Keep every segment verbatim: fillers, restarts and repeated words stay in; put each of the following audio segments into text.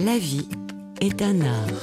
La vie est un art.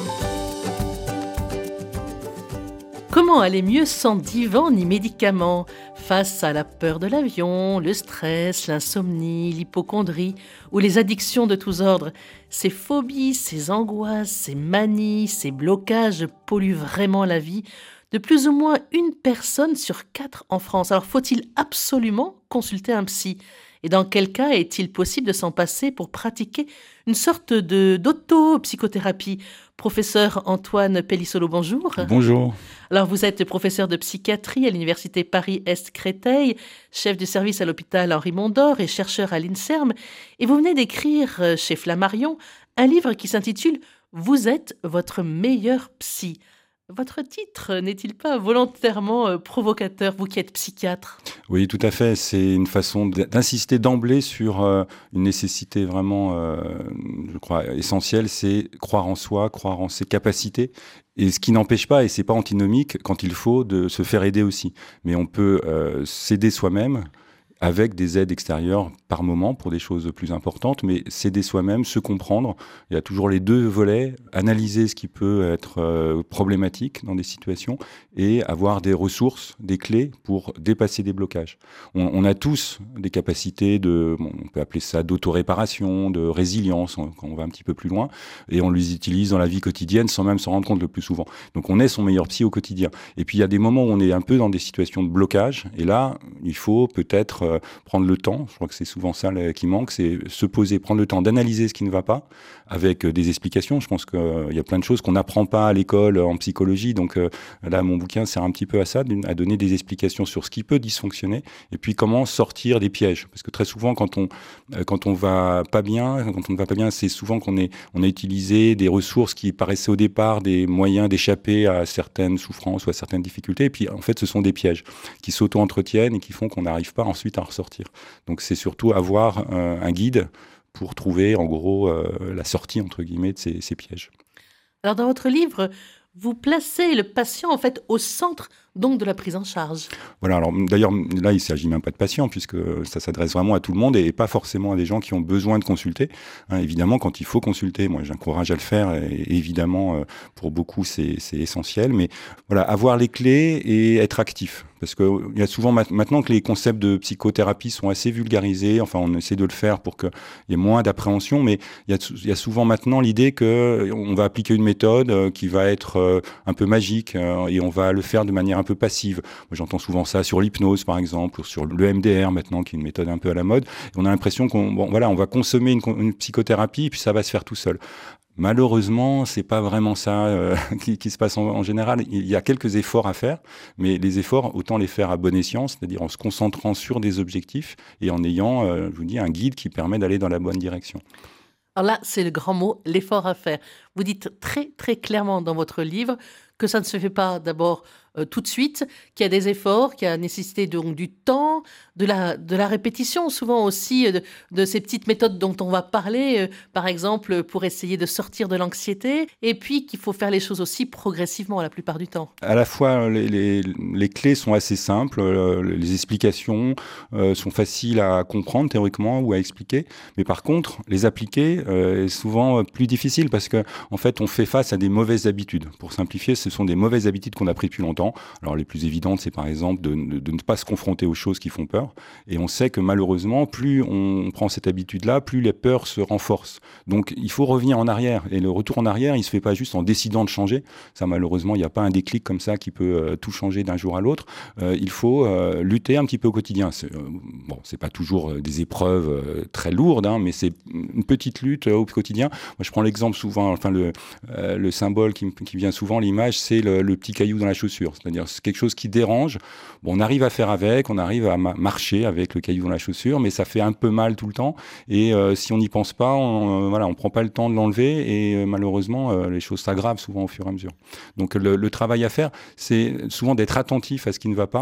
Comment aller mieux sans divan ni médicaments face à la peur de l'avion, le stress, l'insomnie, l'hypocondrie ou les addictions de tous ordres? Ces phobies, ces angoisses, ces manies, ces blocages polluent vraiment la vie de plus ou moins une personne sur quatre en France. Alors faut-il absolument consulter un psy? Et dans quel cas est-il possible de s'en passer pour pratiquer une sorte de, d'auto-psychothérapie? Professeur Antoine Pellissolo, bonjour. Bonjour. Alors vous êtes professeur de psychiatrie à l'université Paris-Est Créteil, chef du service à l'hôpital Henri Mondor et chercheur à l'INSERM. Et vous venez d'écrire chez Flammarion un livre qui s'intitule « Vous êtes votre meilleur psy ». Votre titre n'est-il pas volontairement provocateur, vous qui êtes psychiatre? Oui, tout à fait. C'est une façon d'insister d'emblée sur euh, une nécessité vraiment, euh, je crois, essentielle, c'est croire en soi, croire en ses capacités. Et ce qui n'empêche pas, et c'est pas antinomique, quand il faut, de se faire aider aussi. Mais on peut euh, s'aider soi-même avec des aides extérieures par moment pour des choses plus importantes, mais s'aider soi-même, se comprendre. Il y a toujours les deux volets, analyser ce qui peut être euh, problématique dans des situations et avoir des ressources, des clés pour dépasser des blocages. On, on a tous des capacités de, bon, on peut appeler ça d'autoréparation, de résilience, quand on va un petit peu plus loin, et on les utilise dans la vie quotidienne sans même s'en rendre compte le plus souvent. Donc on est son meilleur psy au quotidien. Et puis il y a des moments où on est un peu dans des situations de blocage, et là, il faut peut-être euh, prendre le temps, je crois que c'est souvent ça là, qui manque, c'est se poser, prendre le temps d'analyser ce qui ne va pas, avec euh, des explications. Je pense qu'il euh, y a plein de choses qu'on n'apprend pas à l'école en psychologie, donc euh, là mon bouquin sert un petit peu à ça, à donner des explications sur ce qui peut dysfonctionner, et puis comment sortir des pièges. Parce que très souvent, quand on euh, quand on va pas bien, quand on ne va pas bien, c'est souvent qu'on est on a utilisé des ressources qui paraissaient au départ des moyens d'échapper à certaines souffrances ou à certaines difficultés, et puis en fait ce sont des pièges qui s'auto-entretiennent et qui font qu'on n'arrive pas ensuite à en ressortir. Donc c'est surtout avoir euh, un guide pour trouver en gros euh, la sortie entre guillemets de ces, ces pièges. Alors dans votre livre, vous placez le patient en fait au centre donc de la prise en charge. Voilà, alors d'ailleurs là il ne s'agit même pas de patients puisque ça s'adresse vraiment à tout le monde et pas forcément à des gens qui ont besoin de consulter. Hein, évidemment quand il faut consulter, moi j'encourage à le faire et, et évidemment euh, pour beaucoup c'est, c'est essentiel, mais voilà, avoir les clés et être actif. Parce qu'il y a souvent, maintenant que les concepts de psychothérapie sont assez vulgarisés, enfin on essaie de le faire pour qu'il y ait moins d'appréhension, mais il y a, il y a souvent maintenant l'idée qu'on va appliquer une méthode qui va être un peu magique et on va le faire de manière un peu passive. Moi, j'entends souvent ça sur l'hypnose par exemple, ou sur le M D R maintenant, qui est une méthode un peu à la mode. Et on a l'impression qu'on bon, voilà, on va consommer une, une psychothérapie et puis ça va se faire tout seul. Malheureusement, c'est pas vraiment ça euh, qui, qui se passe en, en général. Il y a quelques efforts à faire, mais les efforts, autant les faire à bon escient, c'est-à-dire en se concentrant sur des objectifs et en ayant, euh, je vous dis, un guide qui permet d'aller dans la bonne direction. Alors là, c'est le grand mot, l'effort à faire. Vous dites très très clairement dans votre livre que ça ne se fait pas d'abord euh, tout de suite, qu'il y a des efforts, qu'il y a nécessité donc du temps, de la, de la répétition, souvent aussi euh, de, de ces petites méthodes dont on va parler, euh, par exemple pour essayer de sortir de l'anxiété, et puis qu'il faut faire les choses aussi progressivement la plupart du temps. À la fois, les, les, les clés sont assez simples, euh, les explications euh, sont faciles à comprendre théoriquement ou à expliquer, mais par contre, les appliquer euh, est souvent plus difficile parce que en fait, on fait face à des mauvaises habitudes. Pour simplifier, ce sont des mauvaises habitudes qu'on a prises depuis longtemps. Alors les plus évidentes, c'est par exemple de, de, de ne pas se confronter aux choses qui font peur. Et on sait que malheureusement, plus on prend cette habitude-là, plus les peurs se renforcent. Donc il faut revenir en arrière. Et le retour en arrière, il ne se fait pas juste en décidant de changer. Ça, malheureusement, il n'y a pas un déclic comme ça qui peut euh, tout changer d'un jour à l'autre. Euh, il faut euh, lutter un petit peu au quotidien. C'est, euh, bon, c'est pas toujours euh, des épreuves euh, très lourdes, hein, mais c'est une petite lutte euh, au quotidien. Moi, je prends l'exemple souvent, enfin le, euh, le symbole qui, qui vient souvent, l'image, c'est le, le petit caillou dans la chaussure. C'est-à-dire c'est quelque chose qui dérange. Bon, on arrive à faire avec, on arrive à ma- marcher avec le caillou dans la chaussure, mais ça fait un peu mal tout le temps. Et euh, si on n'y pense pas, on euh, voilà, on prend pas le temps de l'enlever et euh, malheureusement, euh, les choses s'aggravent souvent au fur et à mesure. Donc le, le travail à faire, c'est souvent d'être attentif à ce qui ne va pas,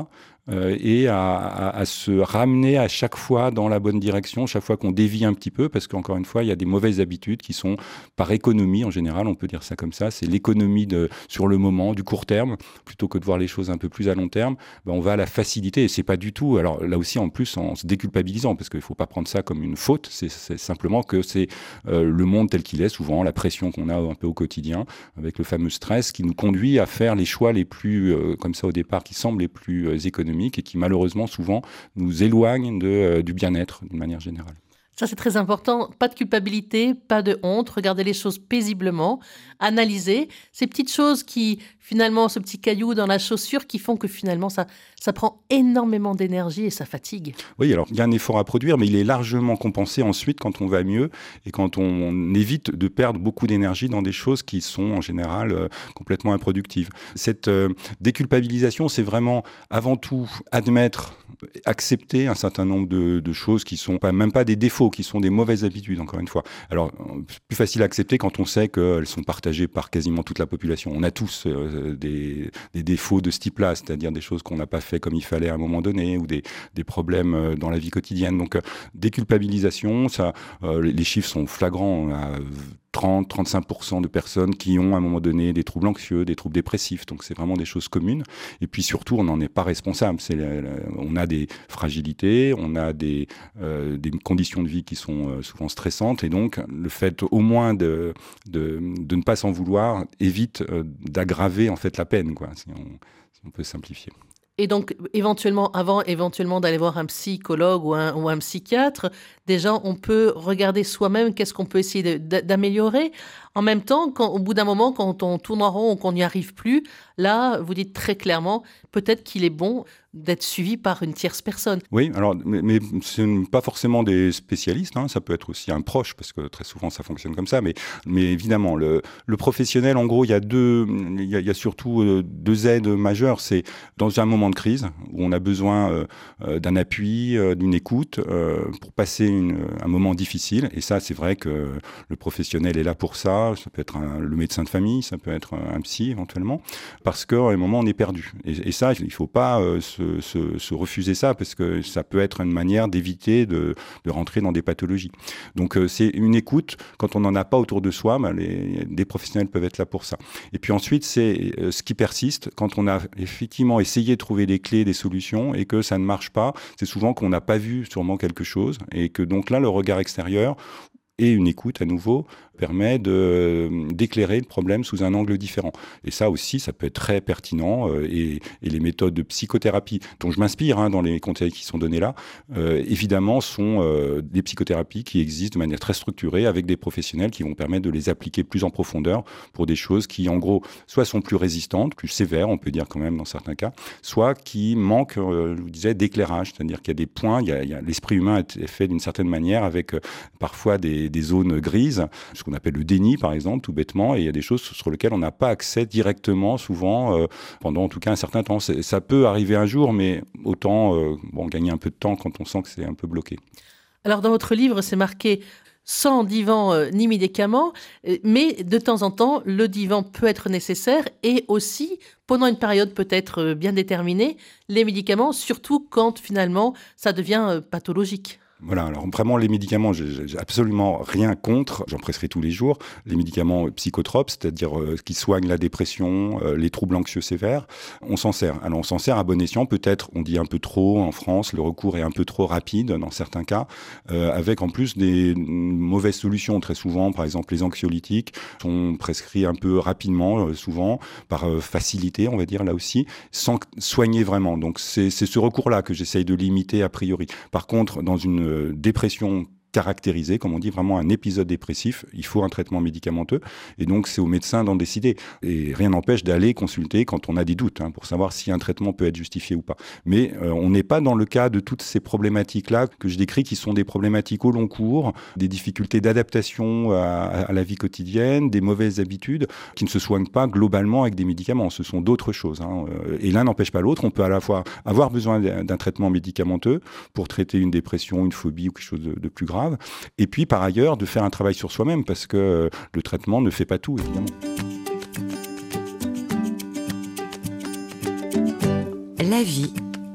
euh, et à, à, à se ramener à chaque fois dans la bonne direction, chaque fois qu'on dévie un petit peu, parce qu'encore une fois, il y a des mauvaises habitudes qui sont par économie en général, on peut dire ça comme ça, c'est l'économie de, sur le moment, du court terme, plutôt que de voir les choses un peu plus à long terme, ben on va à la facilité, et c'est pas du tout, alors là aussi en plus en se déculpabilisant, parce qu'il faut pas prendre ça comme une faute, c'est, c'est simplement que c'est euh, le monde tel qu'il est, souvent la pression qu'on a un peu au quotidien, avec le fameux stress qui nous conduit à faire les choix les plus, euh, comme ça au départ, qui semblent les plus euh, économiques et qui malheureusement souvent nous éloignent de, euh, du bien-être d'une manière générale. Ça, c'est très important. Pas de culpabilité, pas de honte. Regardez les choses paisiblement, analyser ces petites choses qui, finalement, ce petit caillou dans la chaussure qui font que finalement, ça, ça prend énormément d'énergie et ça fatigue. Oui, alors il y a un effort à produire, mais il est largement compensé ensuite quand on va mieux et quand on évite de perdre beaucoup d'énergie dans des choses qui sont en général euh, complètement improductives. Cette euh, déculpabilisation, c'est vraiment avant tout admettre, accepter un certain nombre de, de choses qui sont pas, même pas des défauts, qui sont des mauvaises habitudes, encore une fois. Alors, c'est plus facile à accepter quand on sait qu'elles sont partagées par quasiment toute la population. On a tous euh, des, des défauts de ce type-là, c'est-à-dire des choses qu'on n'a pas fait comme il fallait à un moment donné, ou des, des problèmes euh, dans la vie quotidienne. Donc, euh, déculpabilisation, ça, euh, les chiffres sont flagrants. On a trente à trente-cinq pour cent de personnes qui ont à un moment donné des troubles anxieux, des troubles dépressifs. Donc, c'est vraiment des choses communes. Et puis, surtout, on n'en est pas responsable. C'est, on a des fragilités, on a des, euh, des conditions de vie qui sont euh, souvent stressantes. Et donc, le fait au moins de, de, de ne pas s'en vouloir évite euh, d'aggraver en fait la peine, quoi, si on, si on peut simplifier. Et donc, éventuellement, avant éventuellement d'aller voir un psychologue ou un, ou un psychiatre, déjà, on peut regarder soi-même qu'est-ce qu'on peut essayer de, d'améliorer. En même temps, quand, au bout d'un moment, quand on tourne en rond ou qu'on n'y arrive plus, là, vous dites très clairement, peut-être qu'il est bon d'être suivi par une tierce personne. Oui, alors, mais, mais ce n'est pas forcément des spécialistes, hein, ça peut être aussi un proche, parce que très souvent ça fonctionne comme ça, mais, mais évidemment, le, le professionnel, en gros, il y a deux, il y a, il y a surtout deux aides majeures. C'est dans un moment de crise, où on a besoin euh, d'un appui, euh, d'une écoute, euh, pour passer une, un moment difficile, et ça, c'est vrai que le professionnel est là pour ça, ça peut être un, le médecin de famille, ça peut être un psy éventuellement, parce qu'à un moment, on est perdu. Et, et ça, il ne faut pas euh, se Se, se refuser ça, parce que ça peut être une manière d'éviter de, de rentrer dans des pathologies. Donc euh, c'est une écoute. Quand on n'en a pas autour de soi, ben, les, des professionnels peuvent être là pour ça. Et puis ensuite, c'est euh, ce qui persiste, quand on a effectivement essayé de trouver des clés, des solutions, et que ça ne marche pas, c'est souvent qu'on n'a pas vu sûrement quelque chose, et que donc là, le regard extérieur et une écoute à nouveau permet de, d'éclairer le problème sous un angle différent. Et ça aussi, ça peut être très pertinent. Euh, et, et les méthodes de psychothérapie dont je m'inspire hein, dans les conseils qui sont donnés là, euh, évidemment, sont euh, des psychothérapies qui existent de manière très structurée avec des professionnels qui vont permettre de les appliquer plus en profondeur pour des choses qui, en gros, soit sont plus résistantes, plus sévères, on peut dire quand même dans certains cas, soit qui manquent, euh, je vous disais, d'éclairage. C'est-à-dire qu'il y a des points, il y a, il y a, l'esprit humain est fait d'une certaine manière avec euh, parfois des, des zones grises, ce qu'on appelle le déni, par exemple, tout bêtement, et il y a des choses sur lesquelles on n'a pas accès directement, souvent, euh, pendant en tout cas un certain temps. C'est, ça peut arriver un jour, mais autant euh, bon, gagner un peu de temps quand on sent que c'est un peu bloqué. Alors, dans votre livre, c'est marqué « sans divan euh, ni médicaments », mais de temps en temps, le divan peut être nécessaire et aussi, pendant une période peut-être euh, bien déterminée, les médicaments, surtout quand finalement ça devient euh, pathologique. Voilà, alors vraiment les médicaments, j'ai, j'ai absolument rien contre, j'en prescris tous les jours, les médicaments psychotropes, c'est-à-dire euh, qui soignent la dépression, euh, les troubles anxieux sévères, on s'en sert. Alors on s'en sert à bon escient, peut-être on dit un peu trop en France, le recours est un peu trop rapide dans certains cas, euh, avec en plus des mauvaises solutions très souvent, par exemple les anxiolytiques sont prescrits un peu rapidement, euh, souvent, par euh, facilité on va dire là aussi, sans soigner vraiment. Donc c'est, c'est ce recours-là que j'essaye de limiter a priori. Par contre, dans une dépression caractérisée, comme on dit, vraiment un épisode dépressif, il faut un traitement médicamenteux, et donc c'est au médecin d'en décider. Et rien n'empêche d'aller consulter quand on a des doutes, hein, pour savoir si un traitement peut être justifié ou pas. Mais euh, on n'est pas dans le cas de toutes ces problématiques-là que je décris, qui sont des problématiques au long cours, des difficultés d'adaptation à, à la vie quotidienne, des mauvaises habitudes, qui ne se soignent pas globalement avec des médicaments. Ce sont d'autres choses, hein. Et l'un n'empêche pas l'autre. On peut à la fois avoir besoin d'un traitement médicamenteux pour traiter une dépression, une phobie ou quelque chose de, de plus grave, et puis par ailleurs de faire un travail sur soi-même, parce que le traitement ne fait pas tout, évidemment. La vie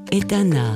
est un art.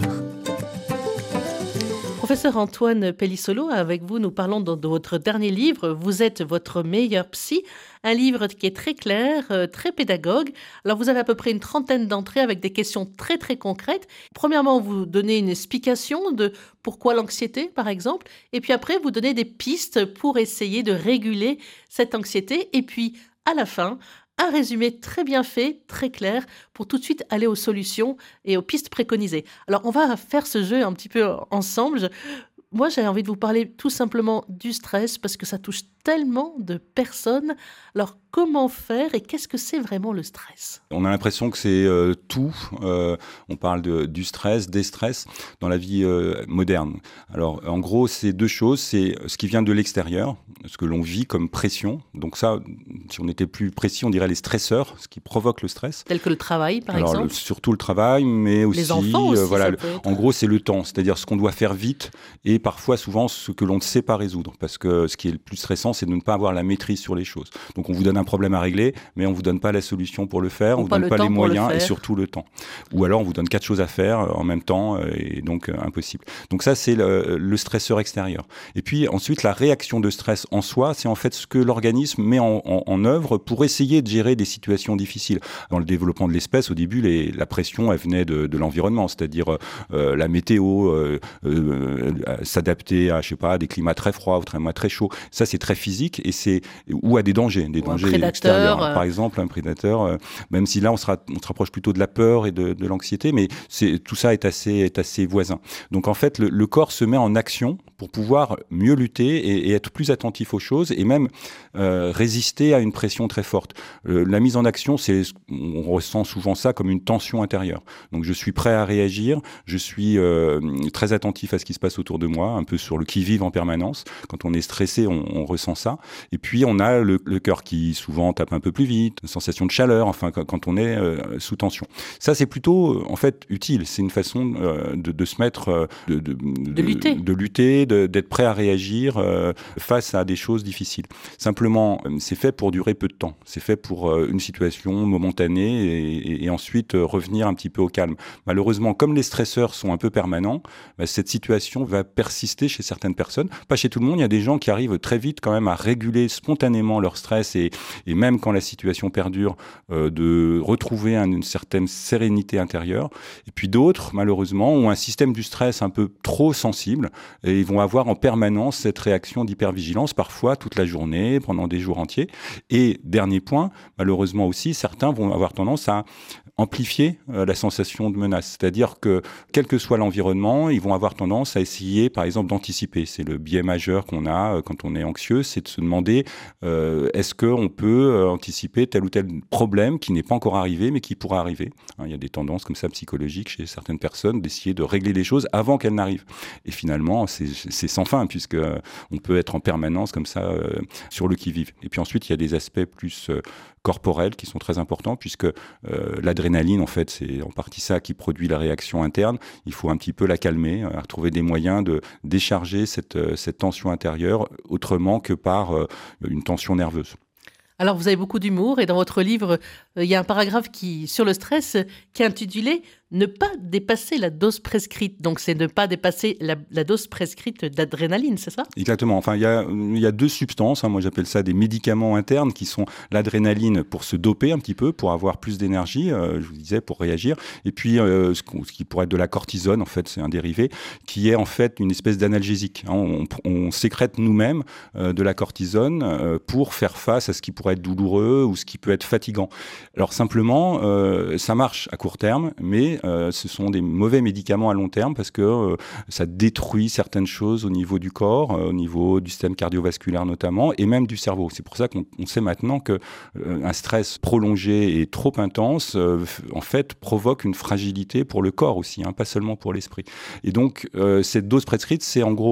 Professeur Antoine Pellissolo, avec vous, nous parlons de, de votre dernier livre, Vous êtes votre meilleur psy, un livre qui est très clair, euh, très pédagogue. Alors, vous avez à peu près une trentaine d'entrées avec des questions très, très concrètes. Premièrement, vous donnez une explication de pourquoi l'anxiété, par exemple, et puis après, vous donnez des pistes pour essayer de réguler cette anxiété, et puis, à la fin, un résumé très bien fait, très clair, pour tout de suite aller aux solutions et aux pistes préconisées. Alors, on va faire ce jeu un petit peu ensemble. Je... Moi, j'ai envie de vous parler tout simplement du stress parce que ça touche tellement de personnes. Alors, comment faire et qu'est-ce que c'est vraiment le stress ? On a l'impression que c'est euh, tout. Euh, on parle de, du stress, des stress dans la vie euh, moderne. Alors, en gros, c'est deux choses. C'est ce qui vient de l'extérieur, ce que l'on vit comme pression. Donc ça, si on était plus précis, on dirait les stresseurs, ce qui provoque le stress. Tel que le travail, par Alors, exemple. Le, surtout le travail, mais aussi... Les enfants aussi, euh, voilà, ça peut être... En gros, c'est le temps, c'est-à-dire ce qu'on doit faire vite et parfois, souvent, ce que l'on ne sait pas résoudre. Parce que ce qui est le plus stressant, c'est de ne pas avoir la maîtrise sur les choses. Donc, on vous donne un problème à régler, mais on ne vous donne pas la solution pour le faire, Ou on ne vous pas donne le pas temps les pour le moyens et faire. surtout le temps. Ou alors, on vous donne quatre choses à faire euh, en même temps euh, et donc euh, impossible. Donc ça, c'est le, le stresseur extérieur. Et puis ensuite, la réaction de stress en soi, c'est en fait ce que l'organisme met en, en, en œuvre pour essayer de gérer des situations difficiles. Dans le développement de l'espèce, au début, les, la pression, elle venait de, de l'environnement, c'est-à-dire euh, la météo, euh, euh, s'adapter à, je sais pas, des climats très froids ou très, très chauds. Ça, c'est très physique et c'est ou à des dangers, des ou dangers extérieurs. Par exemple, un prédateur, euh, même si là, on se, ra- on se rapproche plutôt de la peur et de, de l'anxiété, mais c'est, tout ça est assez, est assez voisin. Donc, en fait, le, le corps se met en action pour pouvoir mieux lutter et, et être plus attentif aux choses et même euh, résister à une pression très forte. Euh, la mise en action, c'est, on ressent souvent ça comme une tension intérieure. Donc, je suis prêt à réagir, je suis euh, très attentif à ce qui se passe autour de moi, un peu sur le qui-vive en permanence. Quand on est stressé, on, on ressent ça. Et puis, on a le, le cœur qui souvent tape un peu plus vite, une sensation de chaleur, enfin, quand on est euh, sous tension. Ça, c'est plutôt, en fait, utile. C'est une façon euh, de, de se mettre, euh, de, de, de, de lutter, de, lutter de, d'être prêt à réagir euh, face à des choses difficiles. Simplement, c'est fait pour durer peu de temps. C'est fait pour euh, une situation momentanée et, et, et ensuite euh, revenir un petit peu au calme. Malheureusement, comme les stresseurs sont un peu permanents, bah, cette situation va persister chez certaines personnes. Pas chez tout le monde. Il y a des gens qui arrivent très vite quand même à réguler spontanément leur stress et, et même quand la situation perdure, euh, de retrouver un, une certaine sérénité intérieure. Et puis d'autres, malheureusement, ont un système du stress un peu trop sensible et ils vont avoir en permanence cette réaction d'hypervigilance, parfois toute la journée, pendant des jours entiers. Et dernier point, malheureusement aussi, certains vont avoir tendance à amplifier euh, la sensation de menace. C'est-à-dire que, quel que soit l'environnement, ils vont avoir tendance à essayer, par exemple, d'anticiper. C'est le biais majeur qu'on a euh, quand on est anxieux, c'est de se demander euh, est-ce qu'on peut euh, anticiper tel ou tel problème qui n'est pas encore arrivé, mais qui pourra arriver. Hein, il y a des tendances comme ça psychologiques chez certaines personnes d'essayer de régler les choses avant qu'elles n'arrivent. Et finalement, c'est, c'est sans fin, puisque euh, on peut être en permanence comme ça euh, sur le qui-vive. Et puis ensuite, il y a des aspects plus euh, corporels qui sont très importants, puisque euh, l'adrénaline, en fait, c'est en partie ça qui produit la réaction interne. Il faut un petit peu la calmer, euh, trouver des moyens de décharger cette, euh, cette tension intérieure autrement que par euh, une tension nerveuse. Alors, vous avez beaucoup d'humour et dans votre livre, euh, il y a un paragraphe qui, sur le stress qui est intitulé « Ne pas dépasser la dose prescrite ». Donc, c'est ne pas dépasser la, la dose prescrite d'adrénaline, c'est ça ? Exactement. Enfin, il y a, il y a deux substances, hein, moi j'appelle ça des médicaments internes, qui sont l'adrénaline pour se doper un petit peu, pour avoir plus d'énergie, euh, je vous disais, pour réagir. Et puis, euh, ce, ce qui pourrait être de la cortisone, en fait, c'est un dérivé, qui est en fait une espèce d'analgésique. Hein. On, on sécrète nous-mêmes euh, de la cortisone euh, pour faire face à ce qui pourrait être douloureux ou ce qui peut être fatigant. Alors simplement, euh, ça marche à court terme, mais euh, ce sont des mauvais médicaments à long terme parce que euh, ça détruit certaines choses au niveau du corps, euh, au niveau du système cardiovasculaire notamment, et même du cerveau. C'est pour ça qu'on on sait maintenant que euh, un stress prolongé et trop intense, euh, en fait, provoque une fragilité pour le corps aussi, hein, pas seulement pour l'esprit. Et donc, euh, cette dose prescrite, c'est en gros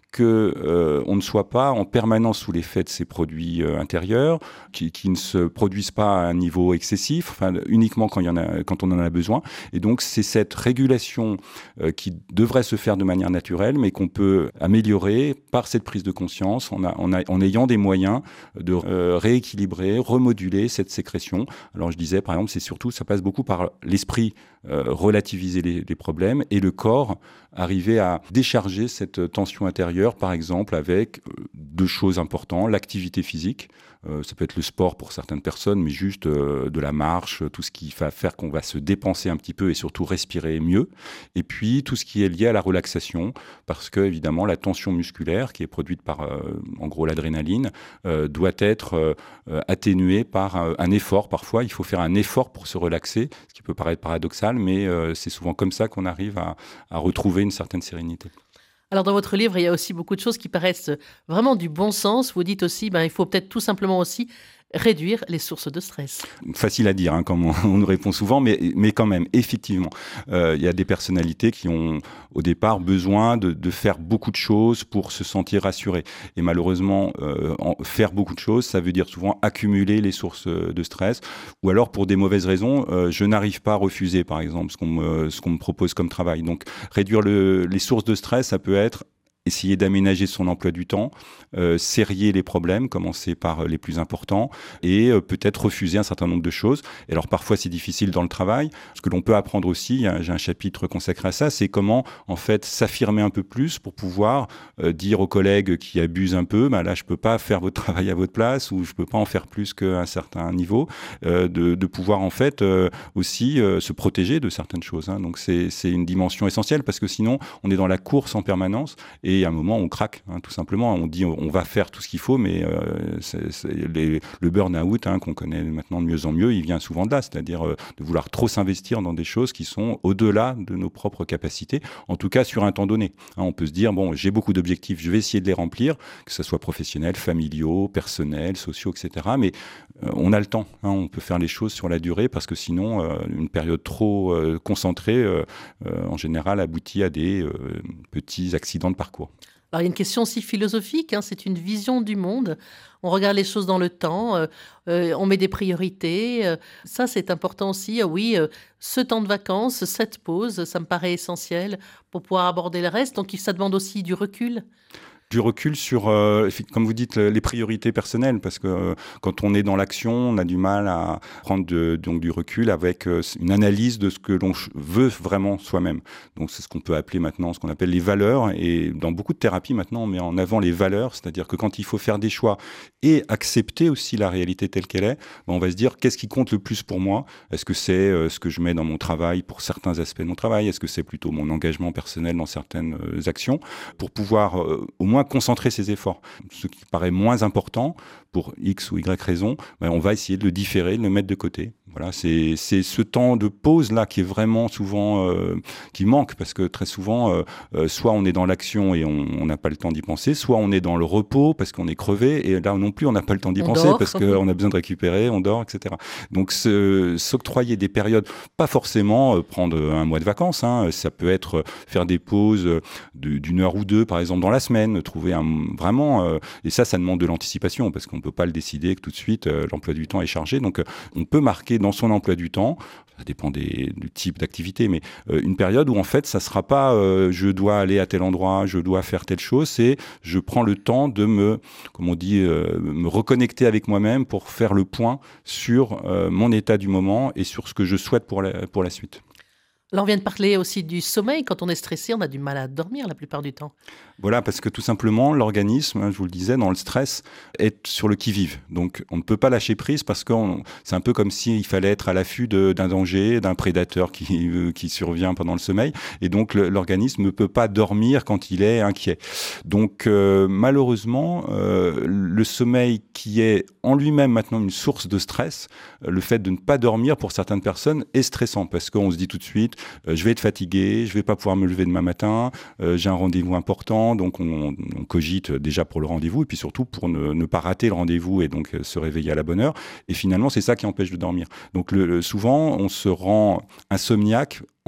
que euh, on ne soit pas en permanence sous l'effet de ces produits euh, intérieurs, qui, qui ne se produisent pas à un niveau excessif, enfin, uniquement quand, il y en a, quand on en a besoin. Et donc, c'est cette régulation euh, qui devrait se faire de manière naturelle, mais qu'on peut améliorer par cette prise de conscience, en, a, en, a, en ayant des moyens de euh, rééquilibrer, remoduler cette sécrétion. Alors, je disais, par exemple, c'est surtout, ça passe beaucoup par l'esprit, euh, relativiser les, les problèmes, et le corps, arriver à décharger cette tension intérieure, par exemple, avec euh, deux choses importantes, l'activité physique. Euh, ça peut être le sport pour certaines personnes, mais juste euh, de la marche, tout ce qui va faire qu'on va se dépenser un petit peu et surtout respirer mieux. Et puis, tout ce qui est lié à la relaxation, parce que, évidemment, la tension musculaire, qui est produite par, euh, en gros, l'adrénaline, euh, doit être euh, atténuée par un, un effort. Parfois, il faut faire un effort pour se relaxer, ce qui peut paraître paradoxal, mais euh, c'est souvent comme ça qu'on arrive à, à retrouver une certaine sérénité. Alors, dans votre livre, il y a aussi beaucoup de choses qui paraissent vraiment du bon sens. Vous dites aussi, ben, il faut peut-être tout simplement aussi réduire les sources de stress. Facile à dire, hein, comme on, on nous répond souvent, mais, mais quand même, effectivement, euh, il y a des personnalités qui ont au départ besoin de, de faire beaucoup de choses pour se sentir rassurés. Et malheureusement, euh, en, faire beaucoup de choses, ça veut dire souvent accumuler les sources de stress, ou alors pour des mauvaises raisons, euh, je n'arrive pas à refuser, par exemple, ce qu'on me, ce qu'on me propose comme travail. Donc, réduire le, les sources de stress, ça peut être essayer d'aménager son emploi du temps, euh, serrer les problèmes, commencer par les plus importants, et euh, peut-être refuser un certain nombre de choses. Et alors parfois c'est difficile dans le travail. Ce que l'on peut apprendre aussi, hein, j'ai un chapitre consacré à ça, c'est comment en fait s'affirmer un peu plus pour pouvoir euh, dire aux collègues qui abusent un peu, bah, là je peux pas faire votre travail à votre place, ou je peux pas en faire plus qu'à un certain niveau, euh, de, de pouvoir en fait euh, aussi euh, se protéger de certaines choses. Hein. Donc c'est, c'est une dimension essentielle, parce que sinon on est dans la course en permanence, et à un moment on craque, hein, tout simplement. On dit on va faire tout ce qu'il faut, mais euh, c'est, c'est les, le burn-out, hein, qu'on connaît maintenant de mieux en mieux, il vient souvent de là, c'est-à-dire euh, de vouloir trop s'investir dans des choses qui sont au-delà de nos propres capacités, en tout cas sur un temps donné. Hein, on peut se dire, bon, j'ai beaucoup d'objectifs, je vais essayer de les remplir, que ce soit professionnels, familiaux, personnels, sociaux, et cetera. Mais euh, on a le temps, hein, on peut faire les choses sur la durée, parce que sinon, euh, une période trop euh, concentrée, euh, euh, en général, aboutit à des euh, petits accidents de parcours. Alors, il y a une question aussi philosophique, hein, c'est une vision du monde. On regarde les choses dans le temps, euh, euh, on met des priorités. Euh, ça, c'est important aussi. Euh, oui, euh, ce temps de vacances, cette pause, ça me paraît essentiel pour pouvoir aborder le reste. Donc, ça demande aussi du recul. Du recul sur, euh, comme vous dites, les priorités personnelles, parce que euh, quand on est dans l'action, on a du mal à prendre de, donc du recul avec euh, une analyse de ce que l'on veut vraiment soi-même. Donc c'est ce qu'on peut appeler maintenant, ce qu'on appelle les valeurs, et dans beaucoup de thérapies maintenant, on met en avant les valeurs, c'est-à-dire que quand il faut faire des choix et accepter aussi la réalité telle qu'elle est, ben on va se dire qu'est-ce qui compte le plus pour moi? Est-ce que c'est euh, ce que je mets dans mon travail pour certains aspects de mon travail? Est-ce que c'est plutôt mon engagement personnel dans certaines euh, actions? Pour pouvoir euh, au moins concentrer ses efforts. Ce qui paraît moins important pour X ou Y raison, ben on va essayer de le différer, de le mettre de côté. Voilà, c'est, c'est ce temps de pause là qui est vraiment souvent euh, qui manque, parce que très souvent, euh, euh, soit on est dans l'action et on n'a pas le temps d'y penser, soit on est dans le repos parce qu'on est crevé, et là non plus on n'a pas le temps d'y on penser dort. Parce qu'on a besoin de récupérer, on dort, et cetera. Donc se, s'octroyer des périodes, pas forcément euh, prendre un mois de vacances, hein, ça peut être euh, faire des pauses de, d'une heure ou deux par exemple dans la semaine, trouver un vraiment, euh, et ça ça demande de l'anticipation, parce qu'on ne peut pas le décider que tout de suite euh, l'emploi du temps est chargé, donc euh, on peut marquer dans son emploi du temps, ça dépend des, du type d'activité, mais euh, une période où en fait ça sera pas euh, je dois aller à tel endroit, je dois faire telle chose, c'est je prends le temps de me, comme on dit, euh, me reconnecter avec moi-même pour faire le point sur euh, mon état du moment et sur ce que je souhaite pour la, pour la suite. Là, on vient de parler aussi du sommeil. Quand on est stressé, on a du mal à dormir la plupart du temps. Voilà, parce que tout simplement, l'organisme, hein, je vous le disais, dans le stress, est sur le qui-vive. Donc, on ne peut pas lâcher prise, parce que on, c'est un peu comme s'il fallait être à l'affût de, d'un danger, d'un prédateur qui, euh, qui survient pendant le sommeil. Et donc, le, l'organisme ne peut pas dormir quand il est inquiet. Donc, euh, malheureusement, euh, le sommeil qui est en lui-même maintenant une source de stress, euh, le fait de ne pas dormir pour certaines personnes est stressant, parce qu'on se dit tout de suite, Euh, je vais être fatigué, je vais pas pouvoir me lever demain matin, euh, j'ai un rendez-vous important, donc on, on cogite déjà pour le rendez-vous, et puis surtout pour ne, ne pas rater le rendez-vous et donc euh, se réveiller à la bonne heure. Et finalement, c'est ça qui empêche de dormir. Donc le, le, souvent, on se rend insomniaque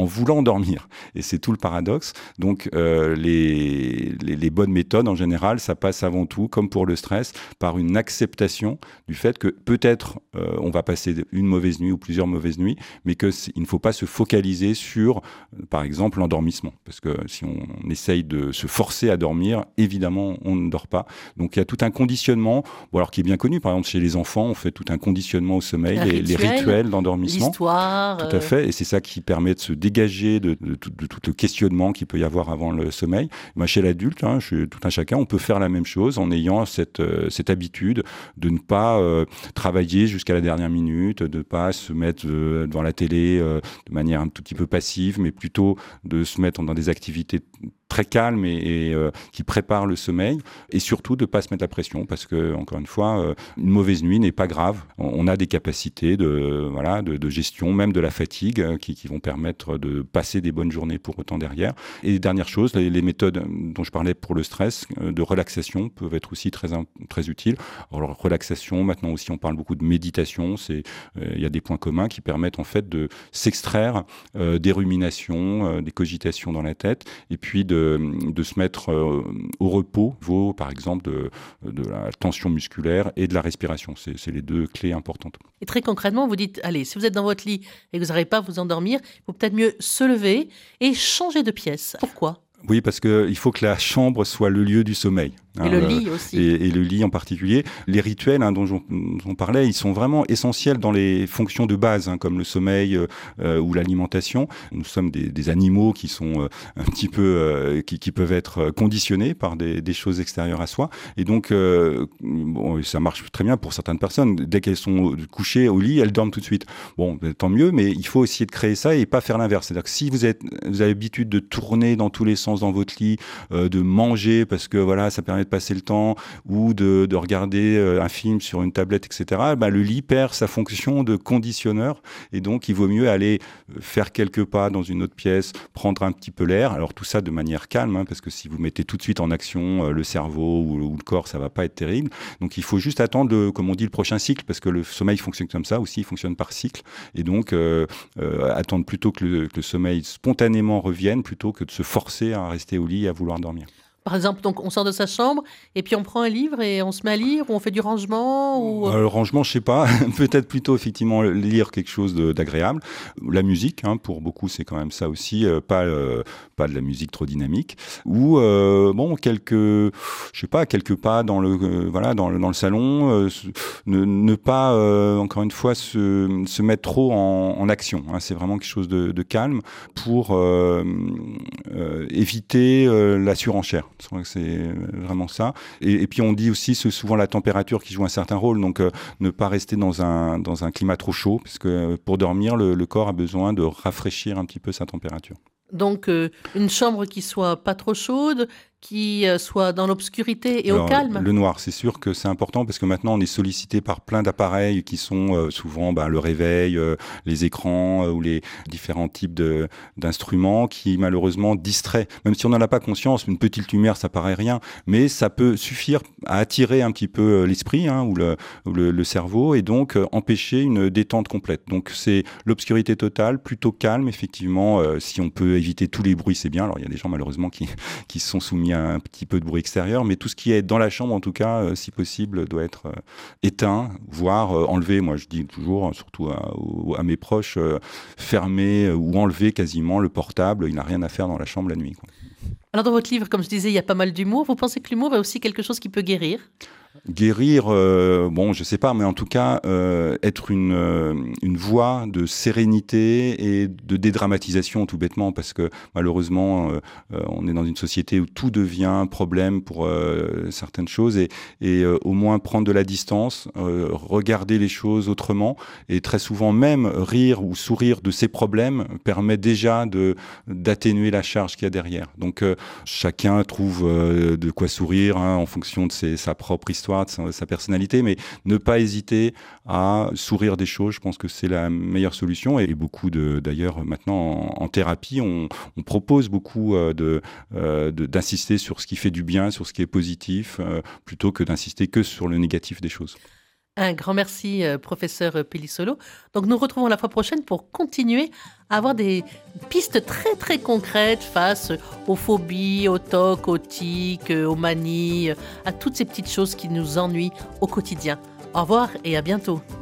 en voulant dormir. Et c'est tout le paradoxe. Donc, euh, les, les, les bonnes méthodes, en général, ça passe avant tout, comme pour le stress, par une acceptation du fait que peut-être euh, on va passer une mauvaise nuit ou plusieurs mauvaises nuits, mais qu'il ne faut pas se focaliser sur, euh, par exemple, l'endormissement. Parce que si on, on essaye de se forcer à dormir, évidemment, on ne dort pas. Donc, il y a tout un conditionnement, bon, alors qui est bien connu. Par exemple, chez les enfants, on fait tout un conditionnement au sommeil, les rituel, les rituels d'endormissement. L'histoire. Tout à fait. Et c'est ça qui permet de se dégager de, de, de, tout, de tout le questionnement qu'il peut y avoir avant le sommeil. Moi, chez l'adulte, hein, chez tout un chacun, on peut faire la même chose en ayant cette, euh, cette habitude de ne pas euh, travailler jusqu'à la dernière minute, de ne pas se mettre euh, devant la télé euh, de manière un tout petit peu passive, mais plutôt de se mettre dans des activités très calme et, et euh, qui prépare le sommeil, et surtout de ne pas se mettre la pression, parce que, encore une fois, euh, une mauvaise nuit n'est pas grave. On, on a des capacités de, voilà, de, de gestion, même de la fatigue, euh, qui, qui vont permettre de passer des bonnes journées pour autant derrière. Et dernière chose, les, les méthodes dont je parlais pour le stress, euh, de relaxation, peuvent être aussi très, très utiles. Alors, relaxation, maintenant aussi, on parle beaucoup de méditation. C'est, euh, il y a des points communs qui permettent en fait de s'extraire euh, des ruminations, euh, des cogitations dans la tête, et puis de de se mettre euh, au repos, vaut par exemple de, de la tension musculaire et de la respiration. C'est, c'est les deux clés importantes. Et très concrètement, vous dites, allez, si vous êtes dans votre lit et que vous n'arrivez pas à vous endormir, il faut peut-être mieux se lever et changer de pièce. Pourquoi ? Oui, parce qu'il faut que la chambre soit le lieu du sommeil. Et hein, le lit aussi. Et, et le lit en particulier. Les rituels hein, dont on parlais, ils sont vraiment essentiels dans les fonctions de base, hein, comme le sommeil euh, ou l'alimentation. Nous sommes des, des animaux qui sont euh, un petit peu, euh, qui, qui peuvent être conditionnés par des, des choses extérieures à soi. Et donc, euh, bon, ça marche très bien pour certaines personnes. Dès qu'elles sont couchées au lit, elles dorment tout de suite. Bon, tant mieux, mais il faut essayer de créer ça et pas faire l'inverse. C'est-à-dire que si vous êtes, vous avez l'habitude de tourner dans tous les sens dans votre lit, euh, de manger parce que voilà, ça permet de passer le temps, ou de, de regarder un film sur une tablette, et cetera, ben, le lit perd sa fonction de conditionneur, et donc il vaut mieux aller faire quelques pas dans une autre pièce, prendre un petit peu l'air, alors tout ça de manière calme, hein, parce que si vous mettez tout de suite en action euh, le cerveau ou, ou le corps, ça va pas être terrible. Donc il faut juste attendre, le, comme on dit, le prochain cycle, parce que le sommeil fonctionne comme ça aussi, il fonctionne par cycle, et donc euh, euh, attendre plutôt que le, que le sommeil spontanément revienne, plutôt que de se forcer à rester au lit et à vouloir dormir. Par exemple, donc on sort de sa chambre et puis on prend un livre et on se met à lire, ou on fait du rangement ou... euh, Le rangement, je sais pas. Peut-être plutôt effectivement lire quelque chose de, d'agréable. La musique, hein, pour beaucoup, c'est quand même ça aussi. Euh, pas euh, pas de la musique trop dynamique. Ou euh, bon, quelques, je sais pas, quelques pas dans le euh, voilà dans le dans le salon. Euh, ne, ne pas euh, encore une fois se se mettre trop en, en action. Hein, c'est vraiment quelque chose de, de calme pour euh, euh, éviter euh, la surenchère. Je crois que c'est vraiment ça. Et, et puis on dit aussi c'est souvent la température qui joue un certain rôle, donc euh, ne pas rester dans un, dans un climat trop chaud, parce que pour dormir, le, le corps a besoin de rafraîchir un petit peu sa température. Donc euh, une chambre qui soit pas trop chaude, qui euh, soit dans l'obscurité et Alors, au calme. Le noir, c'est sûr que c'est important, parce que maintenant on est sollicité par plein d'appareils qui sont euh, souvent bah, le réveil, euh, les écrans euh, ou les différents types de, d'instruments qui malheureusement distraient. Même si on n'en a pas conscience, une petite lumière ça paraît rien, mais ça peut suffire à attirer un petit peu l'esprit hein, ou, le, ou le, le cerveau, et donc euh, empêcher une détente complète. Donc c'est l'obscurité totale, plutôt calme effectivement. Euh, si on peut éviter tous les bruits, c'est bien. Alors il y a des gens malheureusement qui, qui sont soumis à un petit peu de bruit extérieur, mais tout ce qui est dans la chambre, en tout cas, euh, si possible, doit être euh, éteint, voire euh, enlevé. Moi, je dis toujours, surtout à, à mes proches, euh, fermer ou enlever quasiment le portable. Il n'a rien à faire dans la chambre la nuit, quoi. Alors dans votre livre, comme je disais, il y a pas mal d'humour. Vous pensez que l'humour est aussi quelque chose qui peut guérir ? Guérir, euh, bon, je sais pas, mais en tout cas, euh, être une, euh, une voie de sérénité et de dédramatisation, tout bêtement, parce que malheureusement, euh, euh, on est dans une société où tout devient problème pour euh, certaines choses, et, et euh, au moins prendre de la distance, euh, regarder les choses autrement, et très souvent même rire ou sourire de ces problèmes permet déjà de, d'atténuer la charge qu'il y a derrière. Donc euh, chacun trouve euh, de quoi sourire hein, en fonction de ses, sa propre histoire, de sa, sa personnalité, mais ne pas hésiter à sourire des choses, je pense que c'est la meilleure solution. Et beaucoup de, d'ailleurs, maintenant en, en thérapie, on, on propose beaucoup euh, de, euh, de, d'insister sur ce qui fait du bien, sur ce qui est positif, euh, plutôt que d'insister que sur le négatif des choses. Un grand merci, euh, professeur Pellissolo. Donc nous retrouvons la fois prochaine pour continuer à avoir des pistes très très concrètes face aux phobies, aux tocs, aux tics, aux manies, à toutes ces petites choses qui nous ennuient au quotidien. Au revoir et à bientôt.